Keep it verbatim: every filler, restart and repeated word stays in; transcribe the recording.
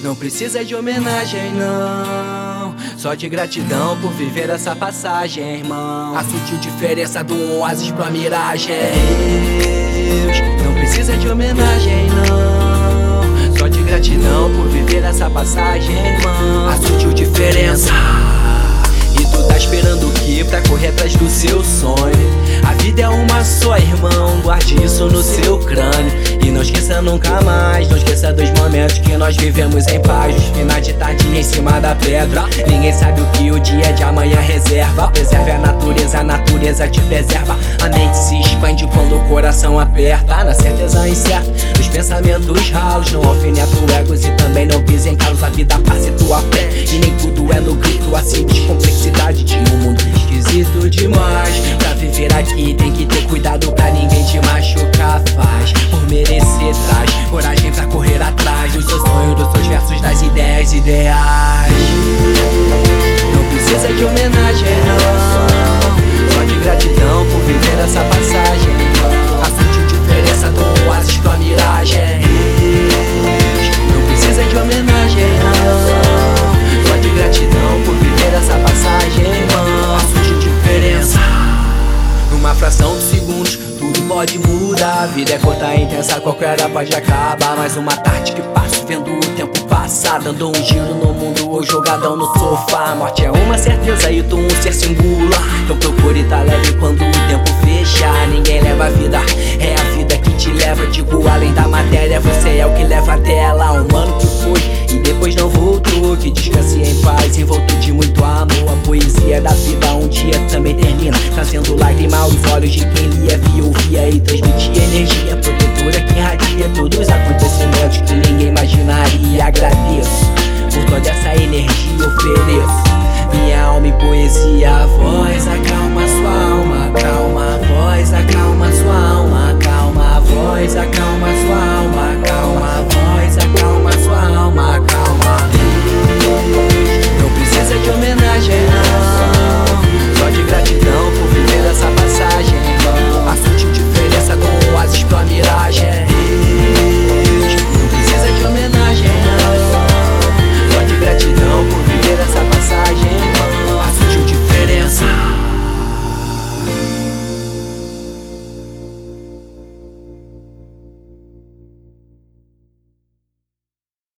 Não precisa de homenagem, não, só de gratidão por viver essa passagem, irmão. A sutil diferença do oásis pra miragem. Deus, não precisa de homenagem, não, só de gratidão por viver essa passagem, irmão. A sutil diferença. E tu tá esperando o que pra correr atrás do seu sonho? A vida é uma só, irmão, guarde isso no seu crânio. E não esqueça nunca mais, não esqueça dos momentos que nós vivemos em paz. Os finais de tarde em cima da pedra. Ninguém sabe o que o dia de amanhã reserva. Preserve a natureza, a natureza te preserva. A mente se expande quando o coração aperta. Na certeza incerta, os pensamentos ralos. Não alfineta o egos e também não pisa em calos. A vida passa e tua pé, e nem tudo é no grito. A simples complexidade de um mundo esquisito demais. Pra viver aqui tem que ter cuidado pra ninguém te machucar. Faz por merecer, traz coragem pra correr atrás dos seus sonhos, dos seus versos, das ideias ideais. Não precisa de homenagem, não, só de gratidão por viver essa passagem. A sutil diferença do oásis pra miragem. Não precisa de homenagem, não, só de gratidão por viver essa passagem, irmão. A sutil diferença. Numa fração de segundos, tudo pode mudar. A vida é curta e intensa, qualquer hora pode acabar. Mais uma tarde que passo, vendo o tempo passar, dando um giro no mundo ou jogadão no sofá. A morte é uma certeza e tu um ser singular. Então procure tá leve quando o tempo fechar. Ninguém leva a vida, é a vida que te leva. Digo, além da matéria, você é o que leva até ela. Um ano que foi e depois não voltou. Que descanse em paz, envolto de muito amor. A poesia da vida um dia também termina, trazendo lágrima aos olhos de quem lia, via, ouvia e transmitia energia protetora que irradia todos